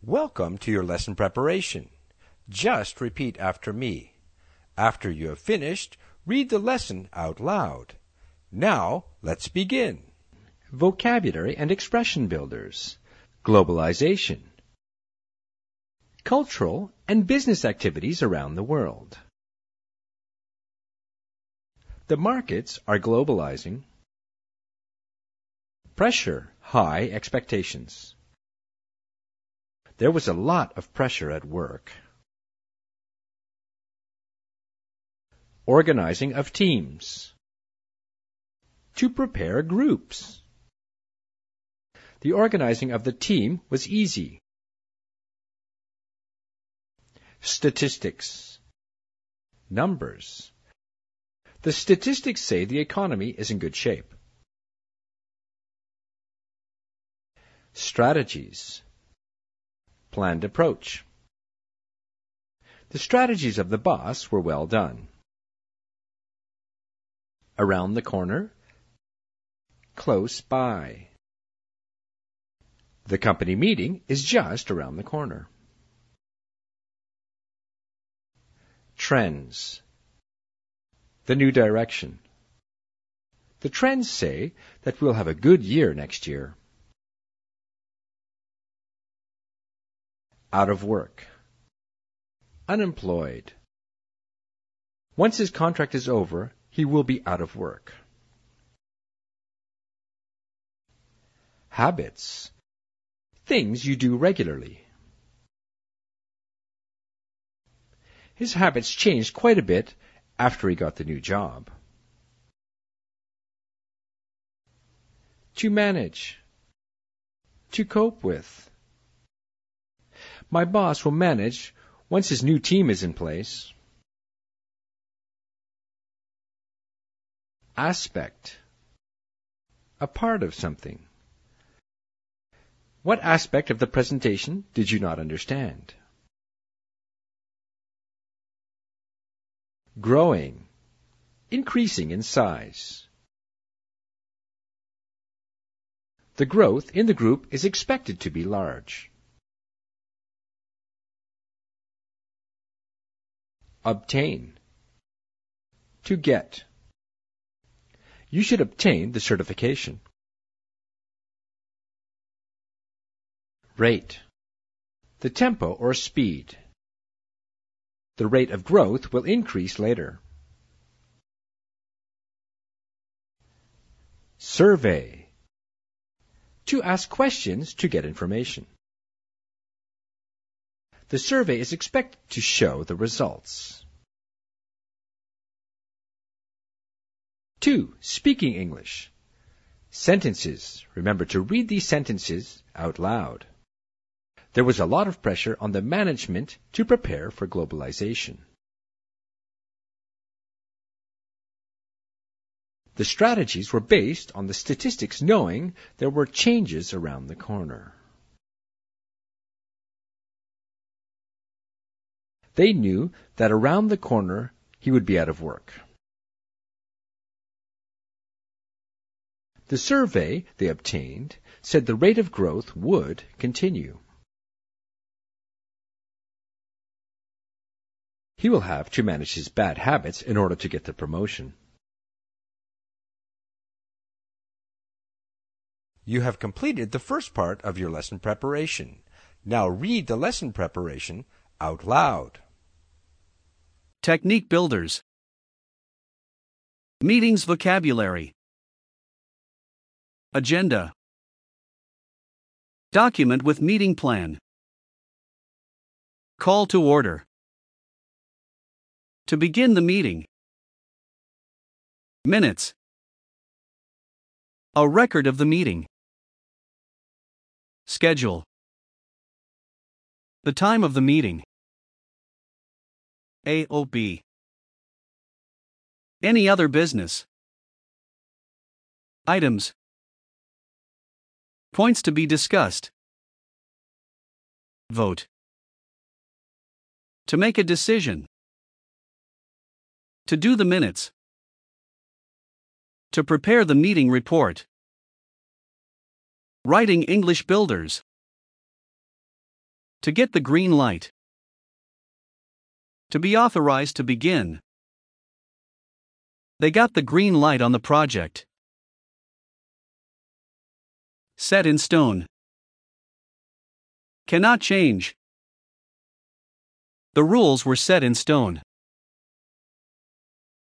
Welcome to your lesson preparation. Just repeat after me. After you have finished, read the lesson out loud. Now, let's begin. Vocabulary and expression builders. Globalization. Cultural and business activities around the world. The markets are globalizing. Pressure, high expectations. There was a lot of pressure at work. Organizing of teams. To prepare groups. The organizing of the team was easy. Statistics. Numbers. The statistics say the economy is in good shape. Strategies. Planned approach. The strategies of the boss were well done. Around the corner. Close by. The company meeting is just around the corner. Trends. The new direction. The trends say that we'll have a good year next year. Out of work. Unemployed. Once his contract is over, he will be out of work. Habits. Things you do regularly. His habits changed quite a bit after he got the new job. To manage. To cope with. My boss will manage once his new team is in place. Aspect. A part of something. What aspect of the presentation did you not understand? Growing. Increasing in size. The growth in the group is expected to be large. Obtain. To get. You should obtain the certification. Rate. The tempo or speed. The rate of growth will increase later. Survey. To ask questions to get information. The survey is expected to show the results. 2. Speaking English. Sentences. Remember to read these sentences out loud. There was a lot of pressure on the management to prepare for globalization. The strategies were based on the statistics knowing there were changes around the corner. They knew that around the corner he would be out of work. The survey they obtained said the rate of growth would continue. He will have to manage his bad habits in order to get the promotion. You have completed the first part of your lesson preparation. Now read the lesson preparation out loud. Technique builders. Meetings vocabulary. Agenda. Document with meeting plan. Call to order. To begin the meeting. Minutes. A record of the meeting. Schedule. The time of the meeting. AOB. Any other business. Items. Points to be discussed. Vote. To make a decision. To do the minutes. To prepare the meeting report. Writing English builders. To get the green light. To be authorized to begin. They got the green light on the project. Set in stone. Cannot change. The rules were set in stone.